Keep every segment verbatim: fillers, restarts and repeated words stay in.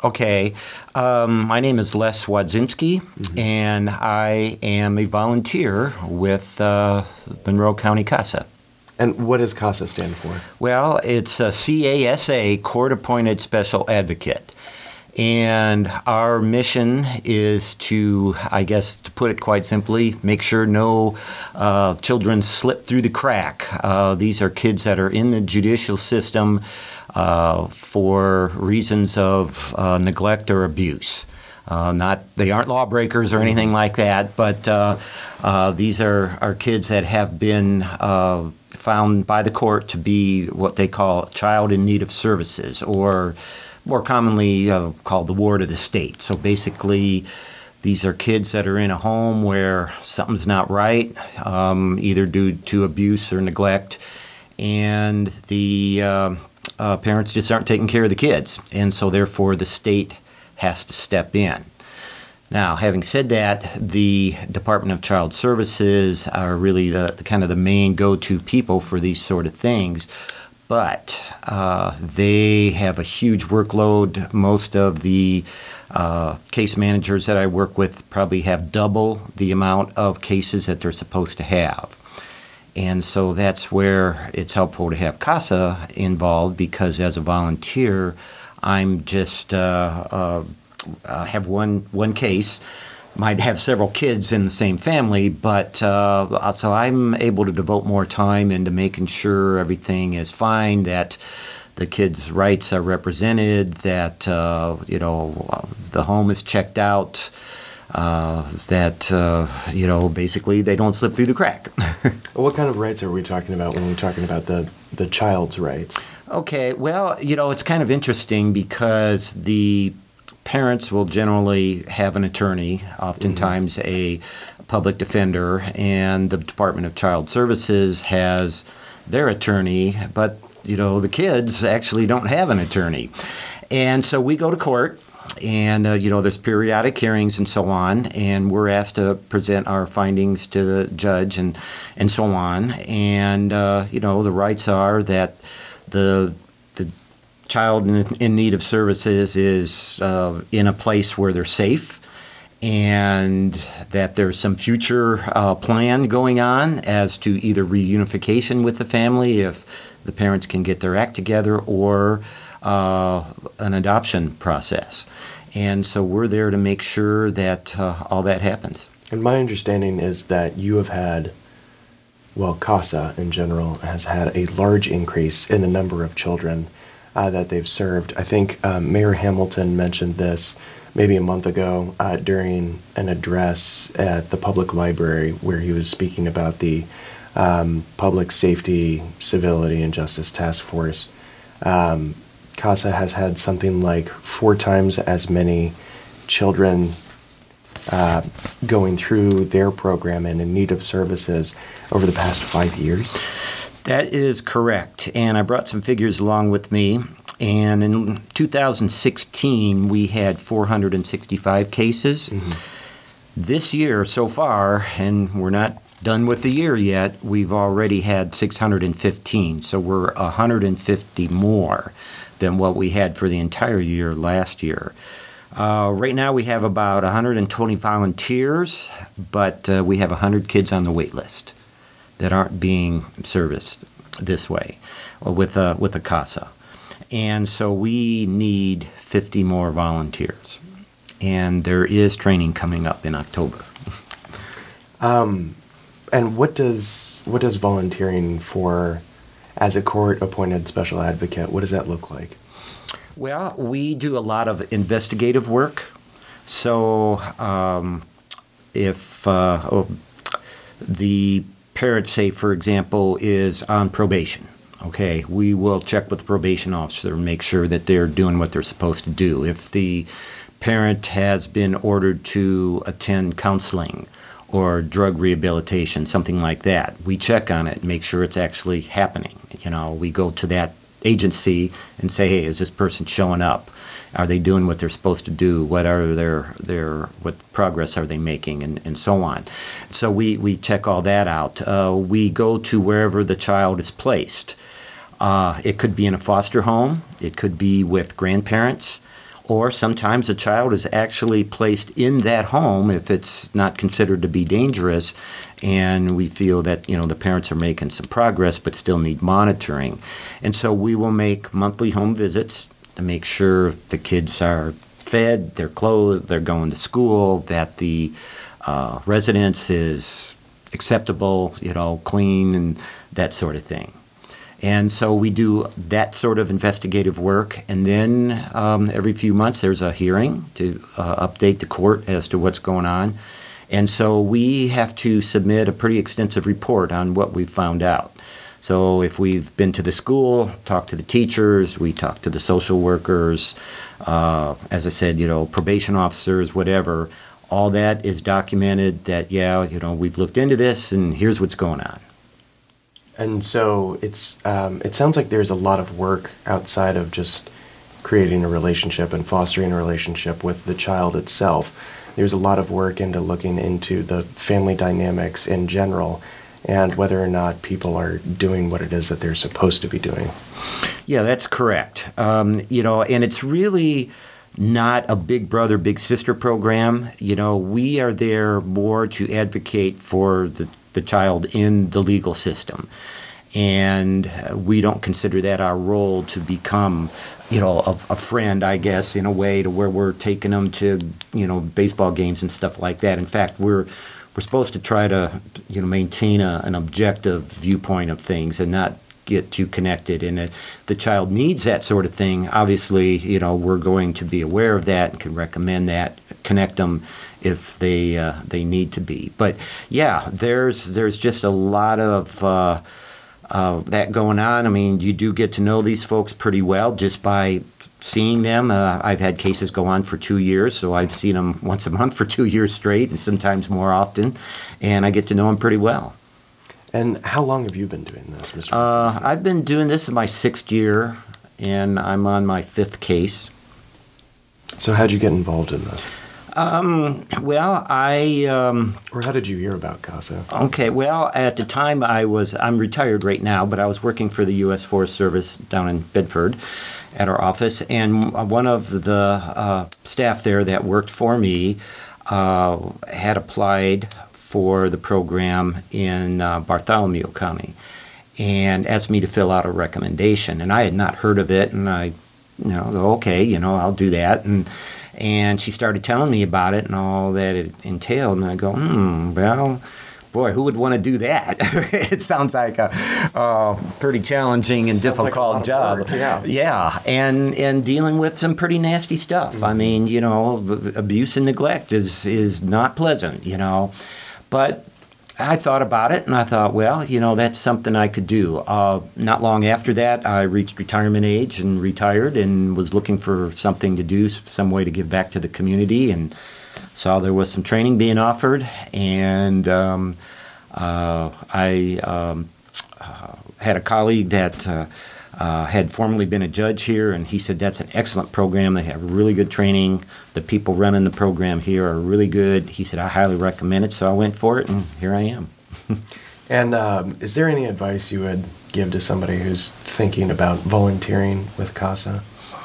Okay. Um, my name is Les Wadzinski, mm-hmm. and I am a volunteer with uh, Monroe County CASA. And what does CASA stand for? Well, it's a C A S A, Court-Appointed Special Advocate. And our mission is to, I guess, to put it quite simply, make sure no uh, children slip through the crack. Uh, these are kids that are in the judicial system uh, for reasons of uh, neglect or abuse. Uh, not they aren't lawbreakers or anything like that, but uh, uh, these are, are kids that have been uh, found by the court to be what they call child in need of services, or more commonly uh, called the ward of the state. So basically, these are kids that are in a home where something's not right, um, either due to abuse or neglect, and the uh, uh, parents just aren't taking care of the kids, and so therefore the state has to step in. Now, having said that, the Department of Child Services are really the, the kind of the main go-to people for these sort of things. But uh, they have a huge workload. Most of the uh, case managers that I work with probably have double the amount of cases that they're supposed to have. And so that's where it's helpful to have CASA involved, because as a volunteer, I'm just uh, uh, uh, have one one case. Might have several kids in the same family, but uh, so I'm able to devote more time into making sure everything is fine, that the kids' rights are represented, that uh, you know the home is checked out, uh, that uh, you know basically they don't slip through the crack. What kind of rights are we talking about when we're talking about the the child's rights? Okay, well, you know it's kind of interesting because the parents will generally have an attorney, oftentimes mm-hmm. a public defender, and the Department of Child Services has their attorney, but, you know, the kids actually don't have an attorney. And so we go to court, and, uh, you know, there's periodic hearings and so on, and we're asked to present our findings to the judge and, and so on. And, uh, you know, the rights are that the child in, in need of services is uh, in a place where they're safe, and that there's some future uh, plan going on as to either reunification with the family if the parents can get their act together, or uh, an adoption process. And so we're there to make sure that uh, all that happens. And my understanding is that you have had, well, CASA in general has had a large increase in the number of children Uh, that they've served. I think um, Mayor Hamilton mentioned this maybe a month ago uh, during an address at the public library, where he was speaking about the um, Public Safety, Civility, and Justice Task Force. Um, CASA has had something like four times as many children uh, going through their program and in need of services over the past five years. That is correct, and I brought some figures along with me. And in two thousand sixteen, we had four hundred sixty-five cases. Mm-hmm. This year, so far, and we're not done with the year yet, we've already had six hundred fifteen. So we're one hundred fifty more than what we had for the entire year last year. Uh, right now, we have about one hundred twenty volunteers, but uh, we have one hundred kids on the wait list that aren't being serviced this way with a, with a CASA. And so we need fifty more volunteers. And there is training coming up in October. Um, and what does what does volunteering for, as a court-appointed special advocate, what does that look like? Well, we do a lot of investigative work. So um, if uh, oh, the parent, say, for example, is on probation, okay, we will check with the probation officer and make sure that they're doing what they're supposed to do. If the parent has been ordered to attend counseling or drug rehabilitation, something like that, we check on it and make sure it's actually happening. You know, we go to that agency and say, hey, is this person showing up? Are they doing what they're supposed to do? What are their their what progress are they making, and, and so on. So we, we check all that out. Uh, we go to wherever the child is placed. Uh, it could be in a foster home. It could be with grandparents, Or sometimes a child is actually placed in that home if it's not considered to be dangerous, and we feel that, you know, the parents are making some progress but still need monitoring. And so we will make monthly home visits to make sure the kids are fed, they're clothed, they're going to school, that the uh, residence is acceptable, you know, clean, and that sort of thing. And so we do that sort of investigative work, and then um, every few months there's a hearing to uh, update the court as to what's going on. And so we have to submit a pretty extensive report on what we've found out. So if we've been to the school, talked to the teachers, we talk to the social workers, uh, as I said, you know, probation officers, whatever, all that is documented that, yeah, you know, we've looked into this and here's what's going on. And so it's um, it sounds like there's a lot of work outside of just creating a relationship and fostering a relationship with the child itself. There's a lot of work into looking into the family dynamics in general and whether or not people are doing what it is that they're supposed to be doing. Yeah, that's correct. Um, you know, and it's really not a big brother, big sister program. You know, we are there more to advocate for the the child in the legal system. And we don't consider that our role to become, you know, a, a friend, I guess, in a way to where we're taking them to, you know, baseball games and stuff like that. In fact, we're we're supposed to try to, you know, maintain a, an objective viewpoint of things and not get too connected. And if the child needs that sort of thing, obviously, you know, we're going to be aware of that and can recommend that, connect them if they uh, they need to be. But yeah, there's there's just a lot of uh, uh, that going on. I mean, you do get to know these folks pretty well just by seeing them. Uh, I've had cases go on for two years, so I've seen them once a month for two years straight, and sometimes more often, and I get to know them pretty well. And how long have you been doing this, Mister Uh, I've been doing this in my sixth year, and I'm on my fifth case. So how'd you get involved in this? Um, well, I, um, Or how did you hear about CASA? okay, well, at the time I was, I'm retired right now, but I was working for the U S Forest Service down in Bedford at our office, and one of the uh, staff there that worked for me uh, had applied for the program in uh, Bartholomew County and asked me to fill out a recommendation. And I had not heard of it, and I, you know, okay, you know, I'll do that. And And she started telling me about it and all that it entailed. And I go, hmm, well, boy, who would want to do that? It sounds like a uh, pretty challenging and Sounds difficult like a lot job. of work, yeah. Yeah, and and dealing with some pretty nasty stuff. Mm-hmm. I mean, you know, abuse and neglect is is not pleasant, you know. But I thought about it, and I thought, well, you know, that's something I could do. Uh, not long after that, I reached retirement age and retired and was looking for something to do, some way to give back to the community, and saw there was some training being offered. And um, uh, I um, uh, had a colleague that uh, uh, had formerly been a judge here, and he said that's an excellent program. They have really good training. The people running the program here are really good. He said, I highly recommend it. So I went for it, and here I am. And um, is there any advice you would give to somebody who's thinking about volunteering with CASA?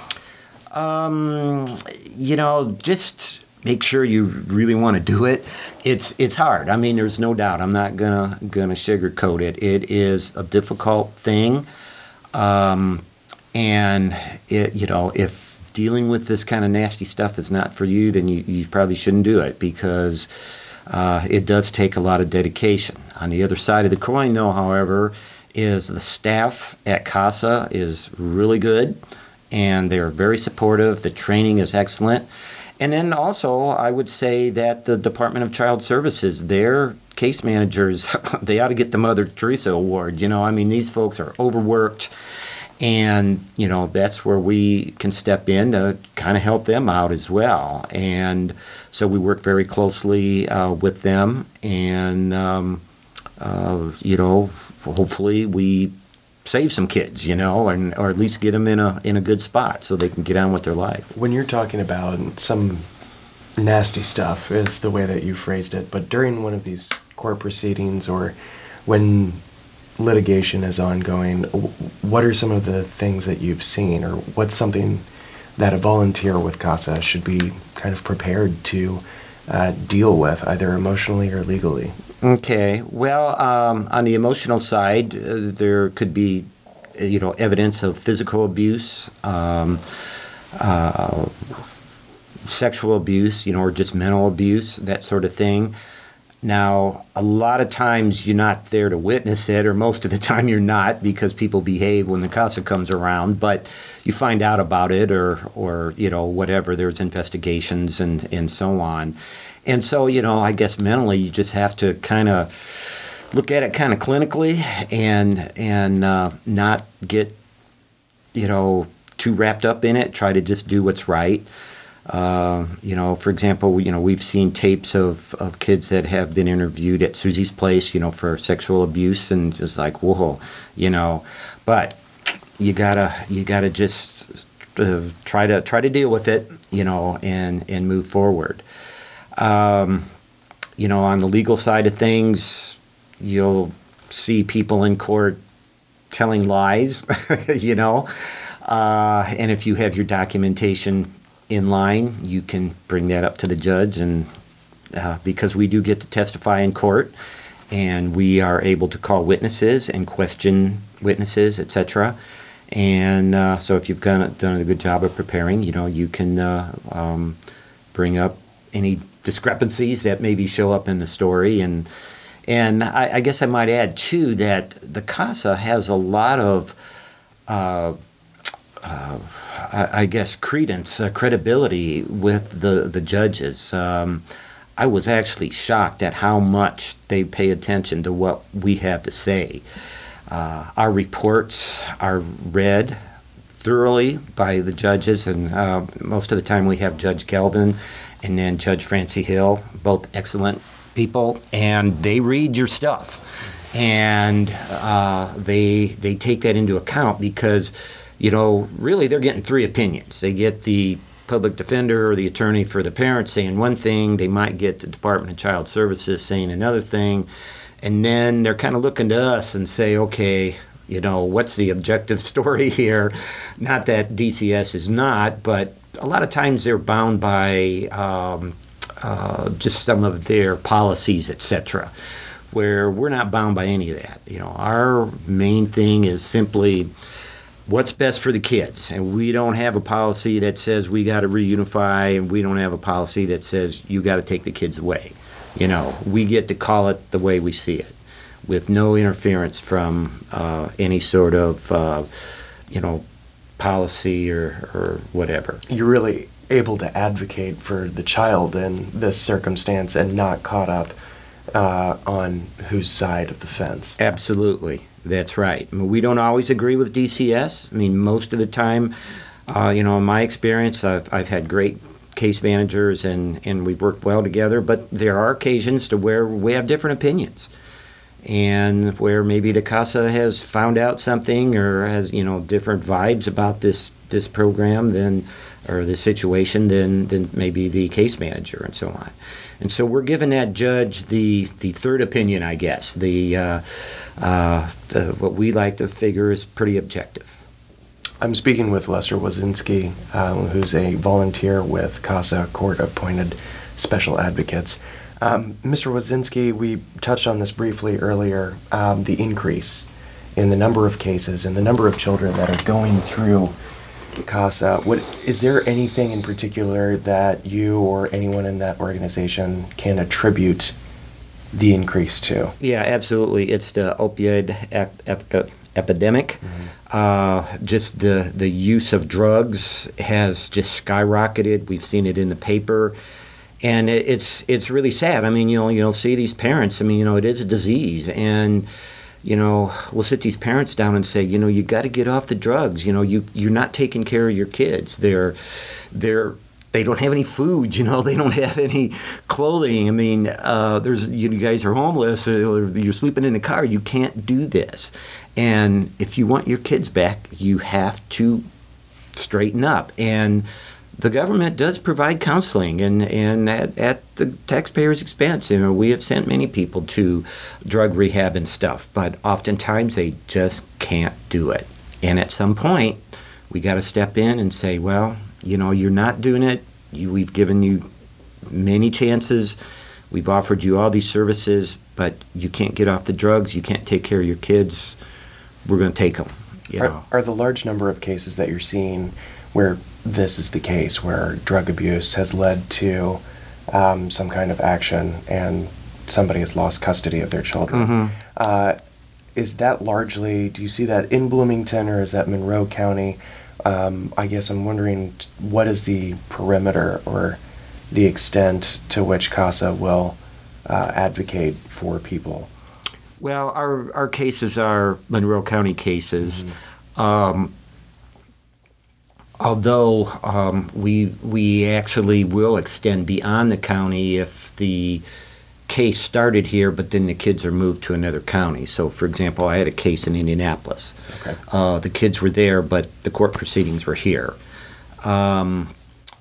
Um, you know, just make sure you really want to do it. It's it's hard. I mean, there's no doubt. I'm not gonna gonna sugarcoat it. It is a difficult thing, um, and it, you know, if dealing with this kind of nasty stuff is not for you, then you, you probably shouldn't do it, because uh, it does take a lot of dedication. On the other side of the coin, though, however, is the staff at CASA is really good, and they're very supportive. The training is excellent. And then also, I would say that the Department of Child Services, their case managers, they ought to get the Mother Teresa Award. You know, I mean, these folks are overworked. And, you know, that's where we can step in to kind of help them out as well. And so we work very closely uh, with them. And, um, uh, you know, hopefully we save some kids, you know, and, or at least get them in a in a good spot so they can get on with their life. When you're talking about some nasty stuff, is the way that you phrased it, but during one of these court proceedings or when litigation is ongoing, what are some of the things that you've seen, or what's something that a volunteer with CASA should be kind of prepared to uh, deal with, either emotionally or legally? Okay. Well, um, on the emotional side, uh, there could be, uh, you know, evidence of physical abuse, um, uh, sexual abuse, you know, or just mental abuse, that sort of thing. Now, a lot of times you're not there to witness it, or most of the time you're not, because people behave when the CASA comes around, but you find out about it, or, or you know, whatever. There's investigations and, and so on. And so, you know, I guess mentally you just have to kind of look at it kind of clinically and, and uh, not get, you know, too wrapped up in it. Try to just do what's right. Uh, you know, for example, you know, we've seen tapes of, of kids that have been interviewed at Susie's Place, you know, for sexual abuse, and just like, whoa, you know, but you gotta, you gotta just uh, try to, try to deal with it, you know, and, and move forward. Um, you know, on the legal side of things, you'll see people in court telling lies, you know, uh, and if you have your documentation in line, you can bring that up to the judge, and uh, because we do get to testify in court, and we are able to call witnesses and question witnesses, et cetera. And uh, so if you've done, done a good job of preparing, you know, you can uh, um, bring up any discrepancies that maybe show up in the story. And and I, I guess I might add, too, that the CASA has a lot of uh, uh, I guess, credence, uh, credibility with the, the judges. Um, I was actually shocked at how much they pay attention to what we have to say. Uh, our reports are read thoroughly by the judges, and uh, most of the time we have Judge Galvin and then Judge Francie Hill, both excellent people, and they read your stuff. And uh, they they take that into account because, you know, really they're getting three opinions. They get the public defender or the attorney for the parents saying one thing. They might get the Department of Child Services saying another thing. And then they're kind of looking to us and say, okay, you know, what's the objective story here? Not that D C S is not, but a lot of times they're bound by um, uh, just some of their policies, et cetera, where we're not bound by any of that. You know, our main thing is simply what's best for the kids, and we don't have a policy that says we got to reunify, and we don't have a policy that says you got to take the kids away. You know, we get to call it the way we see it, with no interference from uh, any sort of, uh, you know, policy or, or whatever. You're really able to advocate for the child in this circumstance and not caught up uh, on whose side of the fence. Absolutely. That's right. I mean, we don't always agree with D C S. I mean, most of the time, uh, you know, in my experience, I've, I've had great case managers and, and we've worked well together, but there are occasions to where we have different opinions, and where maybe the CASA has found out something or has, you know, different vibes about this, this program than, or the situation than, than maybe the case manager and so on. And so we're giving that judge the, the third opinion, I guess, the, uh, uh, the what we like to figure is pretty objective. I'm speaking with Lester Wazinski, uh, who's a volunteer with CASA Court-Appointed Special Advocates. Um, Mister Wazinski, we touched on this briefly earlier, um, the increase in the number of cases and the number of children that are going through CASA. What, is there anything in particular that you or anyone in that organization can attribute the increase to? Yeah, absolutely. It's the opioid ep- ep- epidemic. Mm-hmm. Uh, just the, the use of drugs has just skyrocketed. We've seen it in the paper. And it, it's it's really sad. I mean, you know, you'll see these parents. I mean, you know, it is a disease. And, you know, we'll sit these parents down and say, you know, you got to get off the drugs. You know, you, you're not taking care of your kids. They're, they're, they don't have any food, you know, they don't have any clothing. I mean, uh, there's you guys are homeless, or you're sleeping in a car. You can't do this. And if you want your kids back, you have to straighten up. And the government does provide counseling, and, and at, at the taxpayer's expense. You know, we have sent many people to drug rehab and stuff, but oftentimes they just can't do it. And at some point, we got to step in and say, well, You know, you're not doing it. You, we've given you many chances. We've offered you all these services, but you can't get off the drugs. You can't take care of your kids. We're going to take them. You know. Are, are the large number of cases that you're seeing where this is the case, where drug abuse has led to um, some kind of action and somebody has lost custody of their children? Mm-hmm. Uh, is that largely, do you see that in Bloomington or is that Monroe County? Um, I guess I'm wondering, what is the perimeter or the extent to which CASA will uh, advocate for people? Well, our, our cases are Monroe County cases. Mm-hmm. Um, although um, we we actually will extend beyond the county if the case started here, but then the kids are moved to another county. So, for example, I had a case in Indianapolis. Okay. Uh, the kids were there, but the court proceedings were here. Um,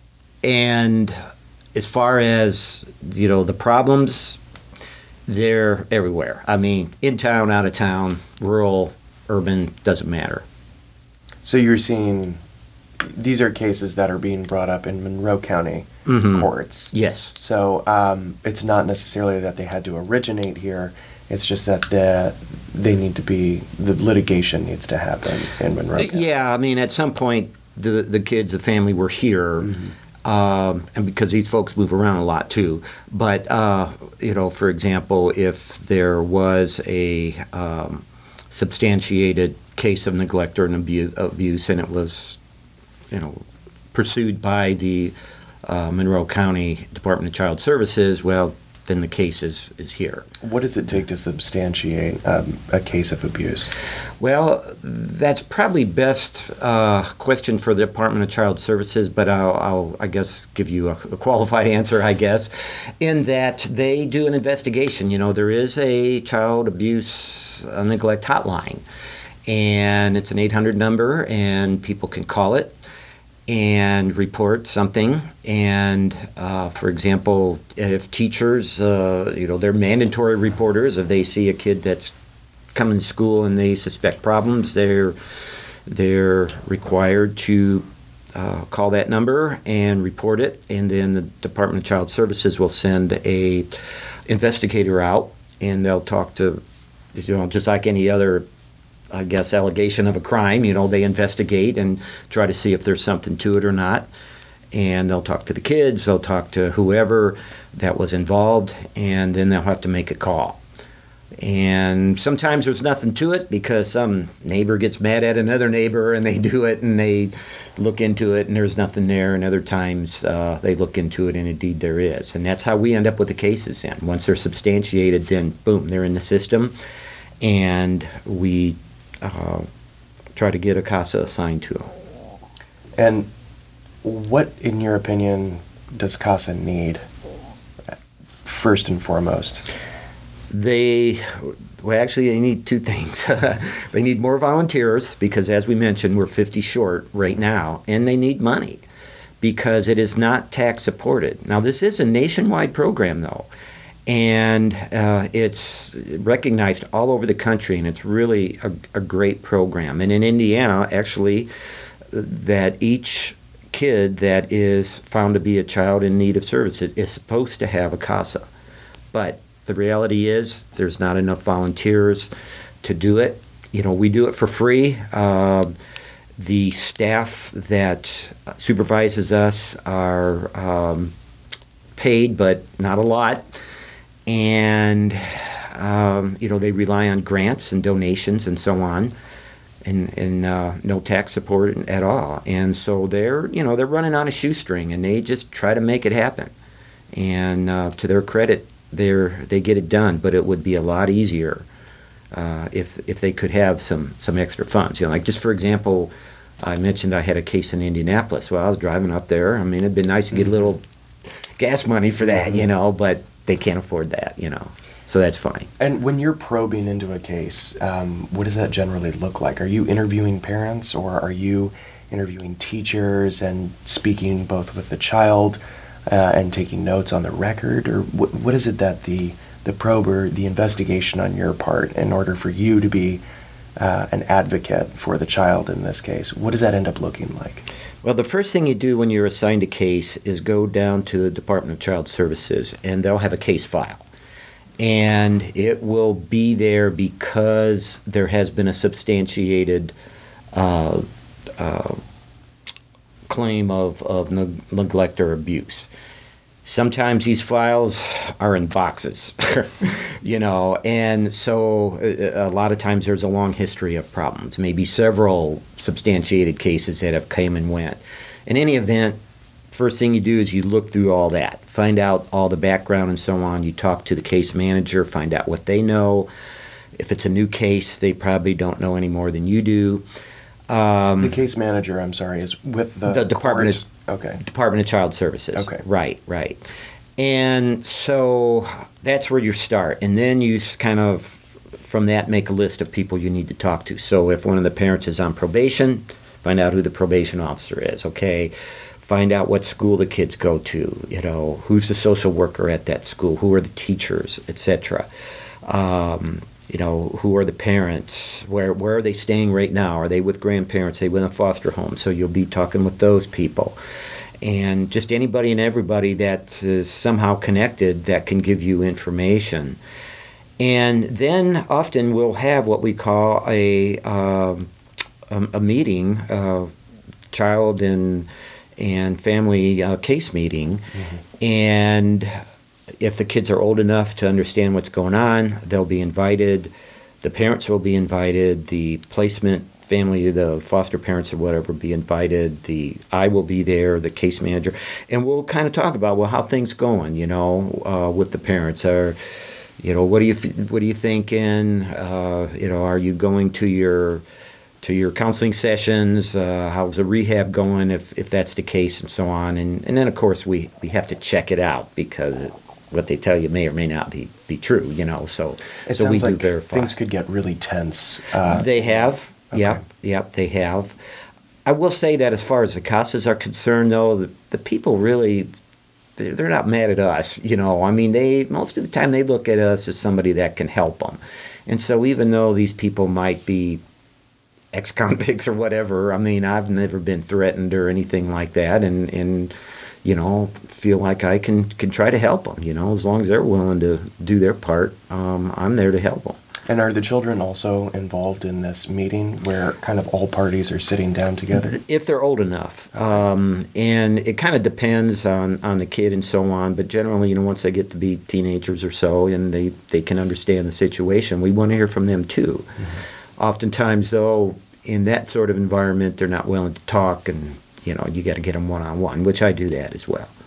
and as far as, you know, the problems, they're everywhere. I mean, in town, out of town, rural, urban, doesn't matter. So you're seeing these are cases that are being brought up in Monroe County Mm-hmm. courts. Yes. So um, it's not necessarily that they had to originate here. It's just that the they need to be the litigation needs to happen in Monroe County. Yeah, I mean, at some point, the the kids, the family were here, mm-hmm. um, and because these folks move around a lot too. But uh, you know, for example, if there was a um, substantiated case of neglect or an abuse, abuse, and it was, you know, pursued by the uh, Monroe County Department of Child Services, well, then the case is, is here. What does it take to substantiate um, a case of abuse? Well, that's probably best uh, question for the Department of Child Services, but I'll, I'll I guess, give you a, a qualified answer, I guess, in that they do an investigation. You know, there is a child abuse uh, neglect hotline, and it's an eight hundred number, and people can call it and report something. And uh, for example, if teachers, uh, you know, they're mandatory reporters. If they see a kid that's coming to school and they suspect problems, they're they're required to uh, call that number and report it. And then the Department of Child Services will send a investigator out, and they'll talk to, you know, just like any other, I guess, allegation of a crime. You know, they investigate and try to see if there's something to it or not. And they'll talk to the kids, they'll talk to whoever that was involved, and then they'll have to make a call. And sometimes there's nothing to it because some neighbor gets mad at another neighbor and they do it and they look into it and there's nothing there. And other times uh, they look into it and indeed there is. And that's how we end up with the cases then. Once they're substantiated, then boom, they're in the system. And we Uh, try to get a CASA assigned to them. And what, in your opinion, does CASA need, first and foremost? They, well, actually, they need two things. They need more volunteers because, as we mentioned, we're fifty short right now, and they need money because it is not tax supported. Now, this is a nationwide program, though. And uh, it's recognized all over the country, and it's really a, a great program. And in Indiana, actually, that each kid that is found to be a child in need of services is supposed to have a CASA. But the reality is there's not enough volunteers to do it. You know, we do it for free. Uh, the staff that supervises us are um, paid, but not a lot. And, um, you know, they rely on grants and donations and so on, and, and uh, no tax support at all. And so they're, you know, they're running on a shoestring, and they just try to make it happen. And uh, to their credit, they're, they get it done, but it would be a lot easier uh, if if they could have some, some extra funds. You know, like just for example, I mentioned I had a case in Indianapolis. Well, I was driving up there. I mean, it'd been nice to get a little gas money for that, you know, but they can't afford that, you know. So that's fine. And when you're probing into a case, um, what does that generally look like? Are you interviewing parents, or are you interviewing teachers and speaking both with the child uh, and taking notes on the record? Or what, what is it that the, the probe or the investigation on your part, in order for you to be uh, an advocate for the child in this case, what does that end up looking like? Well, the first thing you do when you're assigned a case is go down to the Department of Child Services, and they'll have a case file. And it will be there because there has been a substantiated uh, uh, claim of, of neg- neglect or abuse. Sometimes these files are in boxes, you know, and so a, a lot of times there's a long history of problems, maybe several substantiated cases that have come and went. In any event, first thing you do is you look through all that, find out all the background and so on. You talk to the case manager, find out what they know. If it's a new case, they probably don't know any more than you do. Um, the case manager, I'm sorry, is with the, the Department court. of Okay. Department of Child Services. Okay. Right, right. And so that's where you start. And then you s- kind of, from that, make a list of people you need to talk to. So if one of the parents is on probation, find out who the probation officer is, okay? Find out what school the kids go to, you know, who's the social worker at that school, who are the teachers, et cetera. Um, you know, who are the parents? Where where are they staying right now? Are they with grandparents? Are they with a foster home? So you'll be talking with those people. And just anybody and everybody that is somehow connected that can give you information. And then often we'll have what we call a um, a, a meeting, uh, child and and family uh, case meeting, mm-hmm. and if the kids are old enough to understand what's going on, they'll be invited. The parents will be invited. The placement family, the foster parents or whatever, be invited. The I will be there, the case manager, and we'll kind of talk about, well, how things going, you know, uh, with the parents. Are, you know, what do you what are you thinking? Uh, you know, are you going to your to your counseling sessions? Uh, how's the rehab going, if if that's the case, and so on. And and then of course we we have to check it out because what they tell you may or may not be, be true, you know. So it so we sounds do like verify. Things could get really tense. Uh, they have, okay. yep, yep, they have. I will say that as far as the CASAs are concerned, though, the, the people really, they're, they're not mad at us, you know. I mean, they most of the time they look at us as somebody that can help them. And so even though these people might be ex-convicts or whatever, I mean, I've never been threatened or anything like that, and, and you know, feel like I can, can try to help them, you know, as long as they're willing to do their part, um, I'm there to help them. And are the children also involved in this meeting where kind of all parties are sitting down together? If they're old enough. Okay. Um, and it kind of depends on, on the kid and so on, but generally, you know, once they get to be teenagers or so and they, they can understand the situation, we want to hear from them too. Mm-hmm. Oftentimes, though, in that sort of environment, they're not willing to talk, and you know, you got to get them one-on-one, which I do that as well.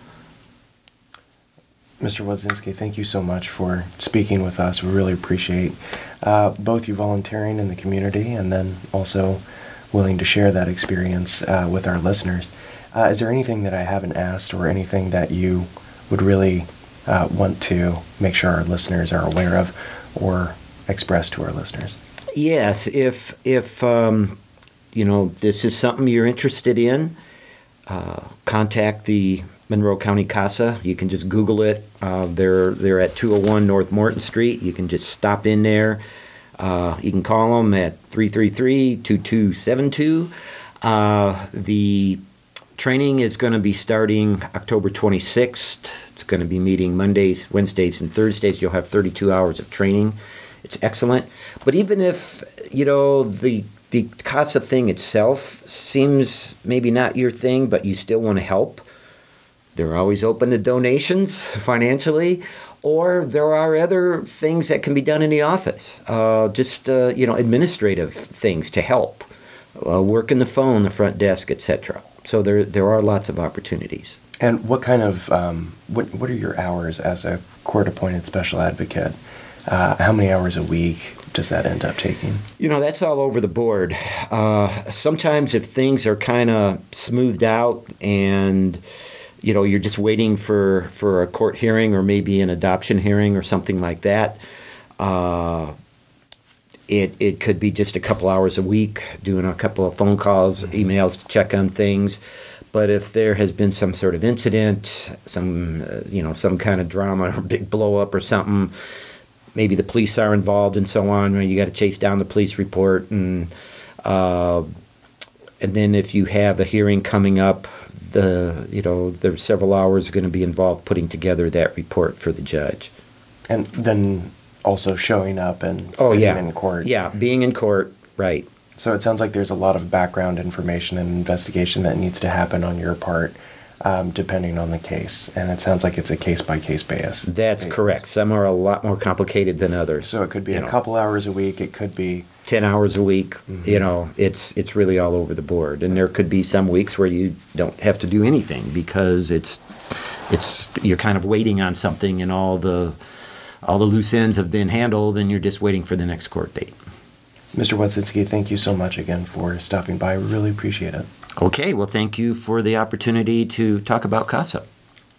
Mister Wodzinski, thank you so much for speaking with us. We really appreciate uh, both you volunteering in the community and then also willing to share that experience uh, with our listeners. Uh, is there anything that I haven't asked or anything that you would really uh, want to make sure our listeners are aware of or express to our listeners? Yes, if, if um, you know, this is something you're interested in, Uh, contact the Monroe County CASA. You can just Google it. Uh, they're they're at two oh one North Morton Street. You can just stop in there. Uh, you can call them at three three three, two two seven two. Uh, the training is going to be starting October twenty-sixth. It's going to be meeting Mondays, Wednesdays, and Thursdays. You'll have thirty-two hours of training. It's excellent. But even if, you know, the The CASA thing itself seems maybe not your thing, but you still want to help. They're always open to donations financially, or there are other things that can be done in the office, uh, just uh, you know, administrative things to help, uh, working the phone, the front desk, et cetera. So there there are lots of opportunities. And what kind of um, what what are your hours as a court-appointed special advocate? Uh, how many hours a week does that end up taking? You know, that's all over the board. Uh, sometimes if things are kind of smoothed out and, you know, you're just waiting for, for a court hearing or maybe an adoption hearing or something like that, uh, it it could be just a couple hours a week, doing a couple of phone calls, mm-hmm. emails to check on things. But if there has been some sort of incident, some, uh, you know, some kind of drama or big blow up or something, maybe the police are involved and so on, you got to chase down the police report, and uh, and then if you have a hearing coming up, the you know there's several hours going to be involved putting together that report for the judge. And then also showing up and Oh sitting yeah, in court. yeah, being in court, right? So it sounds like there's a lot of background information and investigation that needs to happen on your part, um, depending on the case. And it sounds like it's a case-by-case basis. That's basis. correct. Some are a lot more complicated than others. So it could be you a know. couple hours a week. It could be... ten hours a week, Mhm. you know, it's it's really all over the board. And there could be some weeks where you don't have to do anything because it's it's you're kind of waiting on something and all the all the loose ends have been handled and you're just waiting for the next court date. Mister Wodzinski, thank you so much again for stopping by. We really appreciate it. Okay, well thank you for the opportunity to talk about CASA.